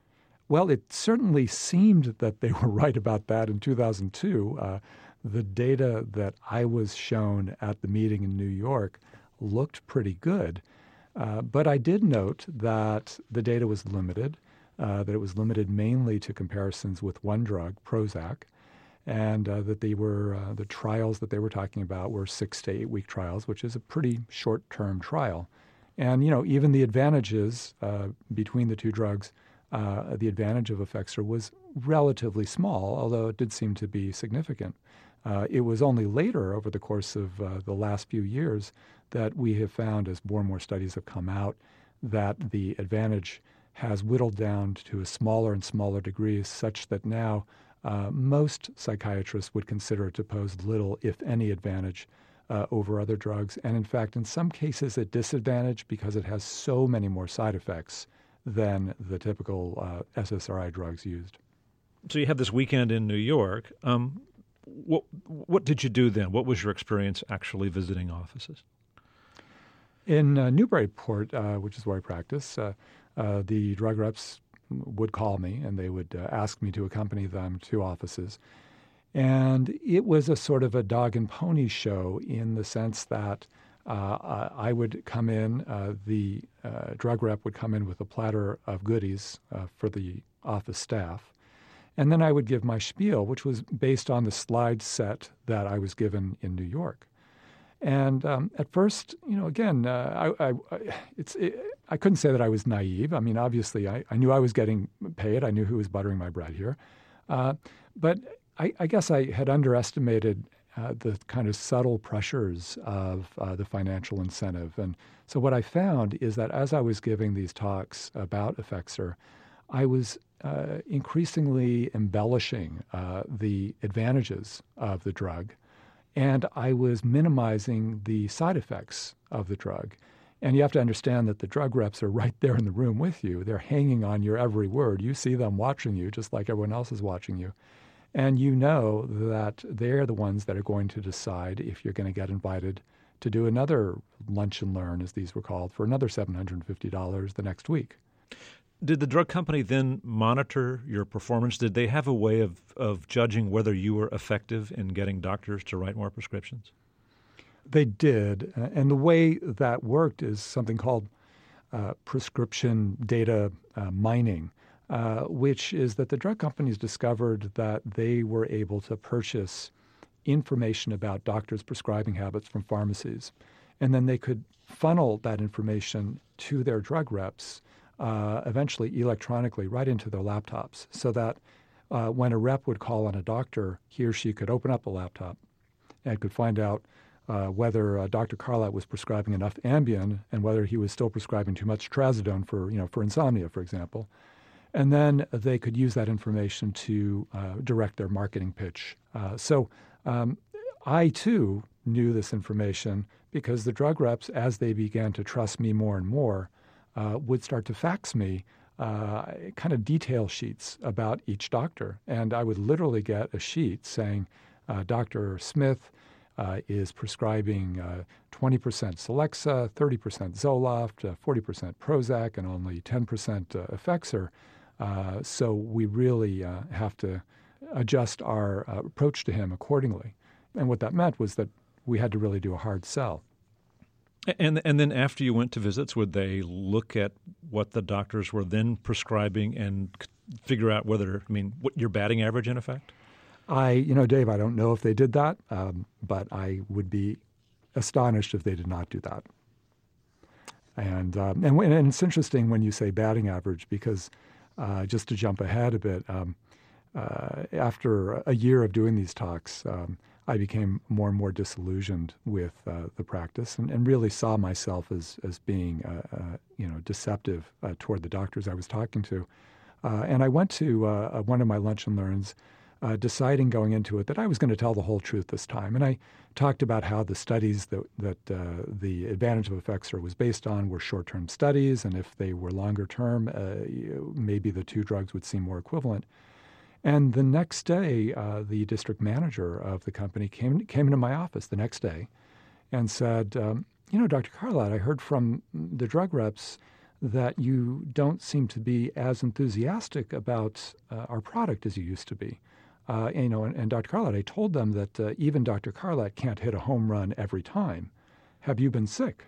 S2: Well, it certainly seemed that they were right about that in two thousand two. Uh, the data that I was shown at the meeting in New York looked pretty good. Uh, but I did note that the data was limited, uh, that it was limited mainly to comparisons with one drug, Prozac, and uh, that they were uh, the trials that they were talking about were six to eight week trials, which is a pretty short-term trial. And, you know, even the advantages uh, between the two drugs, uh, the advantage of Effexor was relatively small, although it did seem to be significant. Uh, it was only later, over the course of uh, the last few years, that we have found, as more and more studies have come out, that the advantage has whittled down to a smaller and smaller degree, such that now uh, most psychiatrists would consider it to pose little, if any, advantage uh, over other drugs. And in fact, in some cases, a disadvantage because it has so many more side effects than the typical uh, S S R I drugs used.
S1: So you had this weekend in New York. Um, what, what did you do then? What was your experience actually visiting offices?
S2: In uh, Newburyport, uh, which is where I practice, uh, uh, the drug reps would call me and they would uh, ask me to accompany them to offices. And it was a sort of a dog and pony show in the sense that uh, I would come in, uh, the uh, drug rep would come in with a platter of goodies uh, for the office staff. And then I would give my spiel, which was based on the slide set that I was given in New York. And um, at first, you know, again, uh, I, I, it's, it, I couldn't say that I was naive. I mean, obviously, I, I knew I was getting paid. I knew who was buttering my bread here. Uh, but I, I guess I had underestimated uh, the kind of subtle pressures of uh, the financial incentive. And so what I found is that as I was giving these talks about Effexor, I was uh, increasingly embellishing uh, the advantages of the drug. And I was minimizing the side effects of the drug. And you have to understand that the drug reps are right there in the room with you. They're hanging on your every word. You see them watching you just like everyone else is watching you. And you know that they're the ones that are going to decide if you're going to get invited to do another lunch and learn, as these were called, for another seven hundred fifty dollars the next week.
S1: Did the drug company then monitor your performance? Did they have a way of, of judging whether you were effective in getting doctors to write more prescriptions?
S2: They did. And the way that worked is something called uh, prescription data uh, mining, uh, which is that the drug companies discovered that they were able to purchase information about doctors' prescribing habits from pharmacies. And then they could funnel that information to their drug reps, Uh, eventually electronically right into their laptops, so that uh, when a rep would call on a doctor, he or she could open up a laptop and could find out uh, whether uh, Doctor Carlott was prescribing enough Ambien and whether he was still prescribing too much trazodone for, you know, for insomnia, for example. And then they could use that information to uh, direct their marketing pitch. Uh, so um, I, too, knew this information because the drug reps, as they began to trust me more and more, Uh, would start to fax me uh, kind of detail sheets about each doctor. And I would literally get a sheet saying, uh, Doctor Smith uh, is prescribing uh, twenty percent Celexa, thirty percent Zoloft, uh, forty percent Prozac, and only ten percent uh, Effexor. Uh, so we really uh, have to adjust our uh, approach to him accordingly. And what that meant was that we had to really do a hard sell.
S1: And and then after you went to visits, would they look at what the doctors were then prescribing and figure out whether, I mean, what your batting average in effect?
S2: I, you know, Dave, I don't know if they did that, um, but I would be astonished if they did not do that. And um, and, and it's interesting when you say batting average because uh, just to jump ahead a bit, um, uh, after a year of doing these talks, um, I became more and more disillusioned with uh, the practice and, and really saw myself as as being, uh, uh, you know, deceptive uh, toward the doctors I was talking to. Uh, and I went to uh, one of my lunch and learns uh, deciding going into it that I was going to tell the whole truth this time. And I talked about how the studies that, that uh, the advantage of Effexor was based on were short-term studies, and if they were longer-term, uh, maybe the two drugs would seem more equivalent. And the next day, uh, the district manager of the company came came into my office the next day and said, um, you know, Doctor Carlott, I heard from the drug reps that you don't seem to be as enthusiastic about uh, our product as you used to be. Uh, and, you know, and, and Doctor Carlott, I told them that uh, even Doctor Carlott can't hit a home run every time. Have you been sick?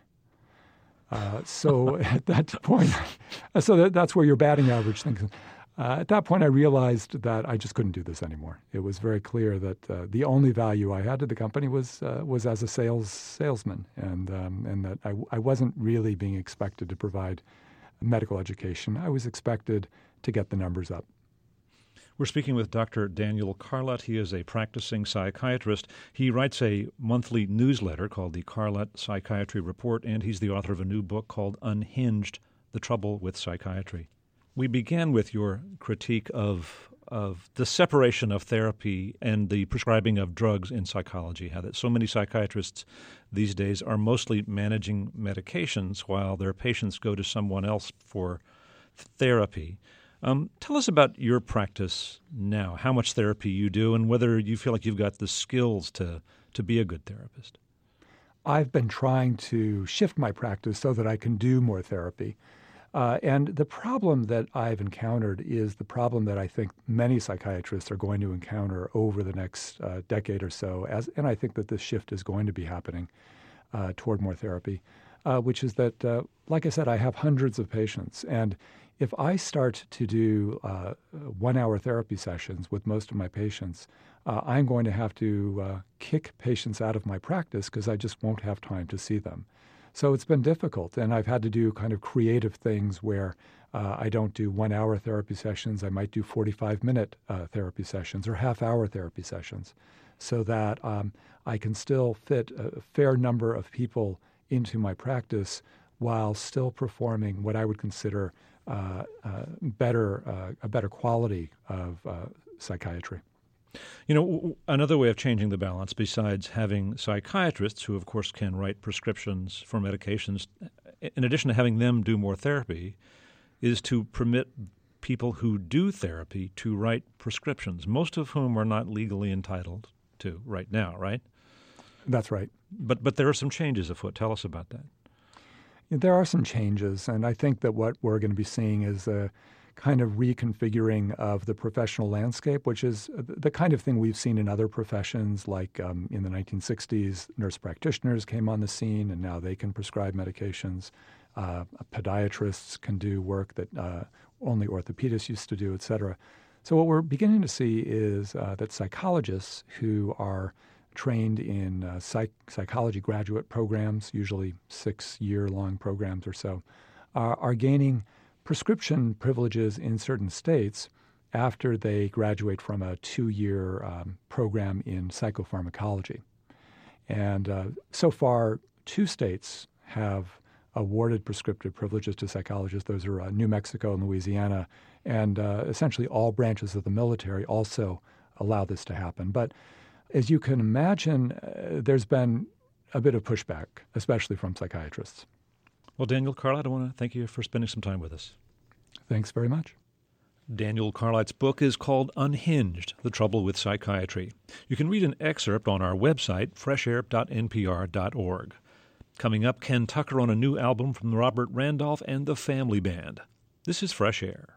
S2: Uh, so at that point, so that, that's where your batting average thing. Uh, at that point, I realized that I just couldn't do this anymore. It was very clear that uh, the only value I had to the company was uh, was as a sales salesman, and um, and that I, I wasn't really being expected to provide medical education. I was expected to get the numbers up.
S1: We're speaking with Doctor Daniel Carlott. He is a practicing psychiatrist. He writes a monthly newsletter called the Carlott Psychiatry Report, and he's the author of a new book called Unhinged: The Trouble with Psychiatry. We began with your critique of of the separation of therapy and the prescribing of drugs in psychology, how that so many psychiatrists these days are mostly managing medications while their patients go to someone else for therapy. Um, tell us about your practice now, how much therapy you do, and whether you feel like you've got the skills to, to be a good therapist.
S2: I've been trying to shift my practice so that I can do more therapy. Uh, and the problem that I've encountered is the problem that I think many psychiatrists are going to encounter over the next uh, decade or so, as, and I think that this shift is going to be happening uh, toward more therapy, uh, which is that, uh, like I said, I have hundreds of patients, and if I start to do uh, one-hour therapy sessions with most of my patients, uh, I'm going to have to uh, kick patients out of my practice because I just won't have time to see them. So it's been difficult, and I've had to do kind of creative things where uh, I don't do one-hour therapy sessions. I might do forty-five minute uh, therapy sessions or half-hour therapy sessions so that um, I can still fit a fair number of people into my practice while still performing what I would consider Uh, uh, better, uh, a better quality of uh, psychiatry.
S1: You know, w- another way of changing the balance, besides having psychiatrists who, of course, can write prescriptions for medications, in addition to having them do more therapy, is to permit people who do therapy to write prescriptions, most of whom are not legally entitled to right now, right?
S2: That's right.
S1: But but there are some changes afoot. Tell us about that.
S2: There are some changes, and I think that what we're going to be seeing is a kind of reconfiguring of the professional landscape, which is the kind of thing we've seen in other professions, like um, in the nineteen sixties, nurse practitioners came on the scene, and now they can prescribe medications. Uh, podiatrists can do work that uh, only orthopedists used to do, et cetera. So what we're beginning to see is uh, that psychologists who are trained in uh, psych- psychology graduate programs, usually six-year-long programs or so, uh, are gaining prescription privileges in certain states after they graduate from a two-year um, program in psychopharmacology. And uh, so far, two states have awarded prescriptive privileges to psychologists. Those are uh, New Mexico and Louisiana, and uh, essentially all branches of the military also allow this to happen. But as you can imagine, uh, there's been a bit of pushback, especially from psychiatrists.
S1: Well, Daniel Carlott, I want to thank you for spending some time with us.
S2: Thanks very much.
S1: Daniel Carlott's book is called Unhinged: The Trouble with Psychiatry. You can read an excerpt on our website, fresh air dot n p r dot org. Coming up, Ken Tucker on a new album from Robert Randolph and the Family Band. This is Fresh Air.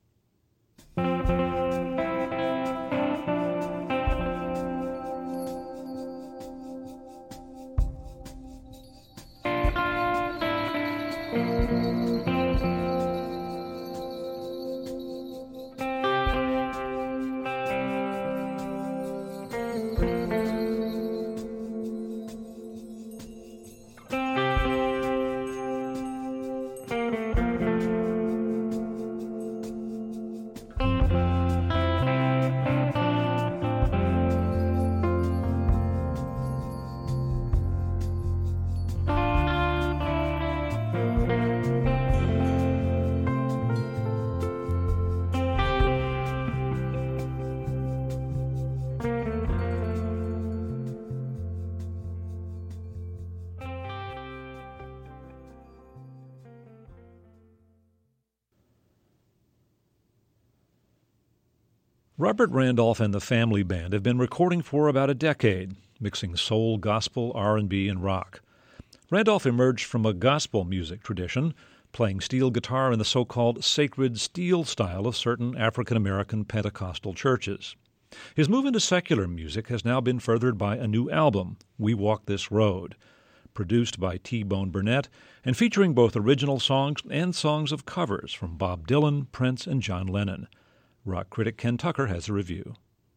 S1: Robert Randolph and the Family Band have been recording for about a decade, mixing soul, gospel, R and B, and rock. Randolph emerged from a gospel music tradition, playing steel guitar in the so-called sacred steel style of certain African-American Pentecostal churches. His move into secular music has now been furthered by a new album, We Walk This Road, produced by T-Bone Burnett and featuring both original songs and songs of covers from Bob Dylan, Prince, and John Lennon. Rock critic Ken Tucker has a review.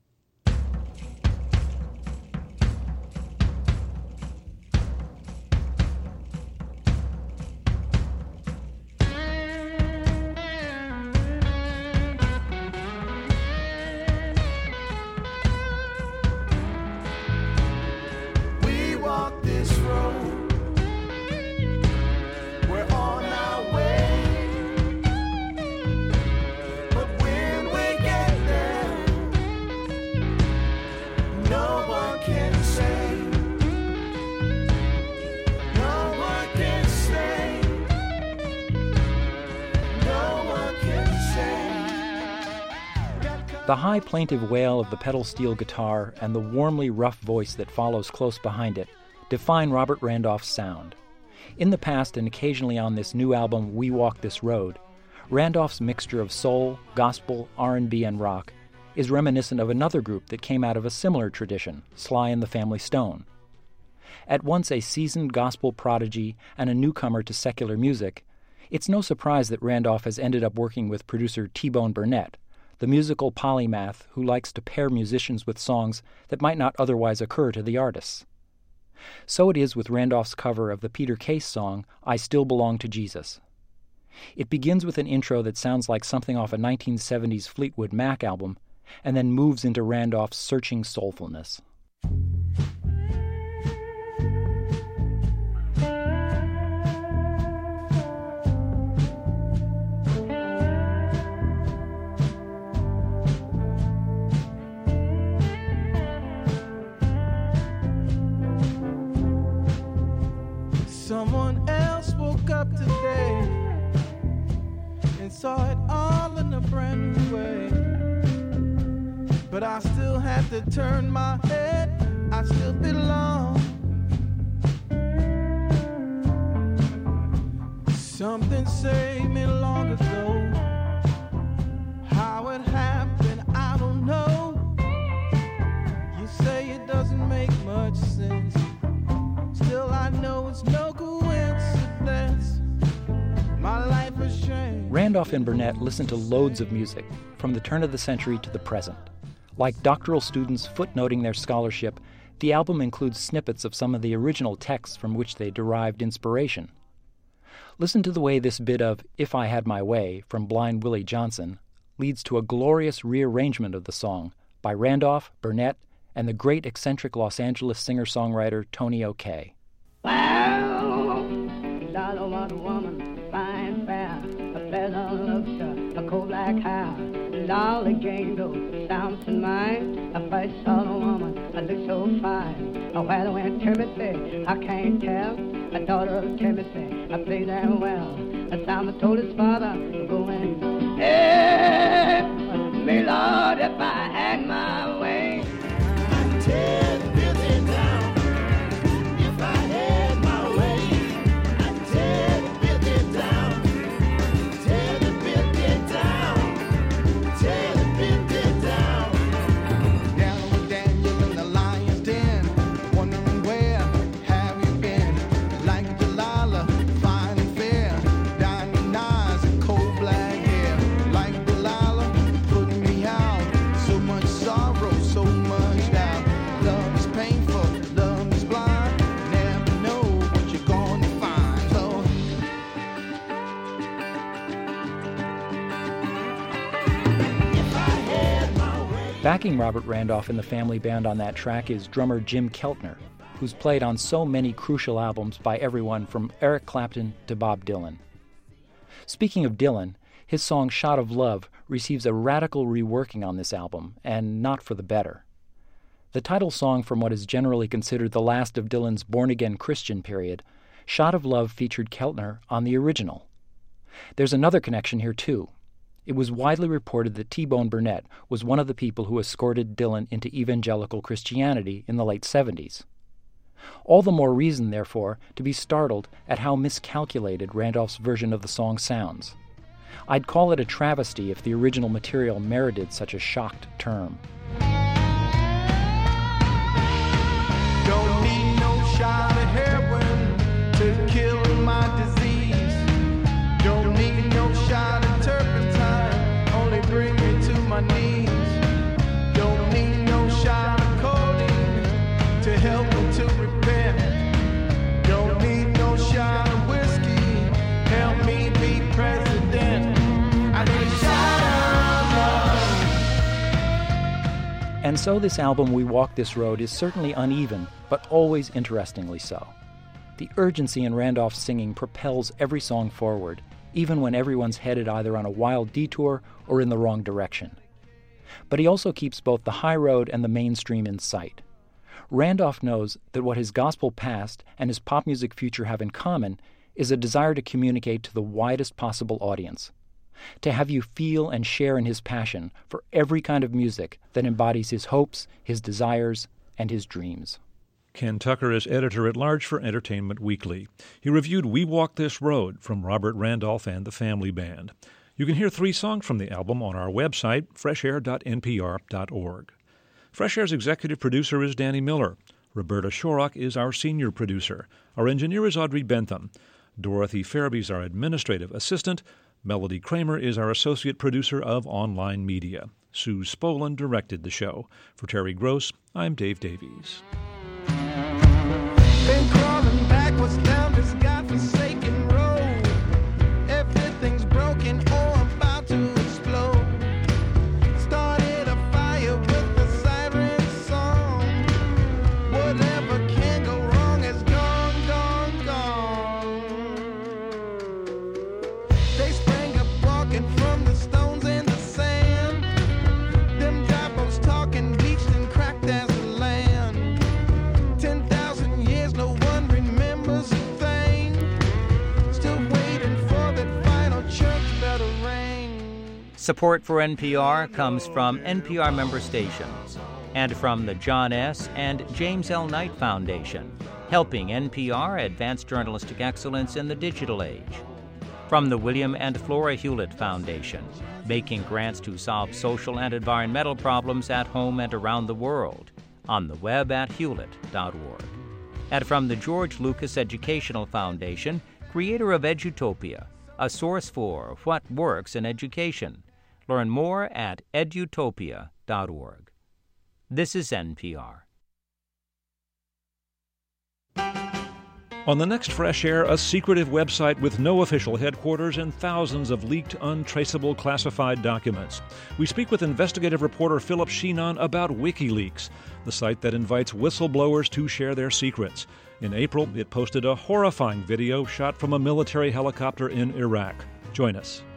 S4: The high plaintive wail of the pedal steel guitar and the warmly rough voice that follows close behind it define Robert Randolph's sound. In the past and occasionally on this new album, We Walk This Road, Randolph's mixture of soul, gospel, R and B, and rock is reminiscent of another group that came out of a similar tradition, Sly and the Family Stone. At once a seasoned gospel prodigy and a newcomer to secular music, it's no surprise that Randolph has ended up working with producer T-Bone Burnett, the musical polymath who likes to pair musicians with songs that might not otherwise occur to the artists. So it is with Randolph's cover of the Peter Case song, I Still Belong to Jesus. It begins with an intro that sounds like something off a nineteen seventies Fleetwood Mac album, and then moves into Randolph's searching soulfulness.
S5: Someone else woke up today and saw it all in a brand new way. But I still had to turn my head, I still belong. Something saved me long ago. How it happened, I don't know. You say it doesn't make much sense. Still I know it's no coincidence. My life has changed.
S4: Randolph and Burnett listened to loads of music, from the turn of the century to the present. Like doctoral students footnoting their scholarship, the album includes snippets of some of the original texts from which they derived inspiration. Listen to the way this bit of If I Had My Way from Blind Willie Johnson leads to a glorious rearrangement of the song by Randolph, Burnett, and the great eccentric Los Angeles singer-songwriter Tony O'Kay.
S6: Well, Lala was a woman, fine, fair, a pleasant looks, a cold black hair. Lolly Jane Doe, sounds in mind. I first saw the woman, I looked so fine. Oh, where went Timothy, I can't tell. A daughter of Timothy, I played that well. I sounded told his father, going, hey, me Lord, if I had my way. Tear the building down. If I had my way, I'd tear the building down. Tear the building down. Tear the building down.
S5: Down with Daniel in the lion's den, wondering where have you been? Like Delilah, fine and fair, diamond eyes and cold black hair. Like Delilah, putting me out. So much sorrow, so much doubt. Love is painful, love is blind. Never know what you're gonna find. So if I had my way.
S4: Backing Robert Randolph and the family band on that track is drummer Jim Keltner, who's played on so many crucial albums by everyone from Eric Clapton to Bob Dylan. Speaking of Dylan, his song Shot of Love receives a radical reworking on this album, and not for the better. The title song from what is generally considered the last of Dylan's born-again Christian period, Shot of Love featured Keltner on the original. There's another connection here, too. It was widely reported that T-Bone Burnett was one of the people who escorted Dylan into evangelical Christianity in the late seventies. All the more reason, therefore, to be startled at how miscalculated Randolph's version of the song sounds. I'd call it a travesty if the original material merited such a shocked term.
S5: Don't need no shot of heroin to kill my disease. Don't need no shot of turpentine, only bring me to my knees. Don't need no shot of codeine to help me to repent. Don't need no shot of whiskey, help me be president. I need a shot of love.
S4: And so this album, We Walk This Road, is certainly uneven, but always interestingly so. The urgency in Randolph's singing propels every song forward, even when everyone's headed either on a wild detour or in the wrong direction. But he also keeps both the high road and the mainstream in sight. Randolph knows that what his gospel past and his pop music future have in common is a desire to communicate to the widest possible audience, to have you feel and share in his passion for every kind of music that embodies his hopes, his desires, and his dreams.
S1: Ken Tucker is editor-at-large for Entertainment Weekly. He reviewed We Walk This Road from Robert Randolph and the Family Band. You can hear three songs from the album on our website, fresh air dot n p r dot org. Fresh Air's executive producer is Danny Miller. Roberta Shorrock is our senior producer. Our engineer is Audrey Bentham. Dorothy Fairby is our administrative assistant. Melody Kramer is our associate producer of online media. Sue Spolin directed the show. For Terry Gross, I'm Dave Davies.
S5: Been crawling backwards down this godforsaken road. Everything's broken or about to explode. Started a fire with the siren song. Whatever can go wrong is gone, gone, gone. They sprang up walking from the stones and the sand. Them jabbos talking bleached and cracked as the land. Ten thousand years, no one remembers a thing. Still waiting for that final church bell to ring.
S3: Support for N P R comes from N P R member stations and from the John S. and James L. Knight Foundation, helping N P R advance journalistic excellence in the digital age. From the William and Flora Hewlett Foundation, making grants to solve social and environmental problems at home and around the world, on the web at hewlett dot org. And from the George Lucas Educational Foundation, creator of Edutopia, a source for what works in education. Learn more at edutopia dot org. This is N P R.
S1: On the next Fresh Air, a secretive website with no official headquarters and thousands of leaked, untraceable classified documents. We speak with investigative reporter Philip Sheenon about WikiLeaks, the site that invites whistleblowers to share their secrets. In April, it posted a horrifying video shot from a military helicopter in Iraq. Join us.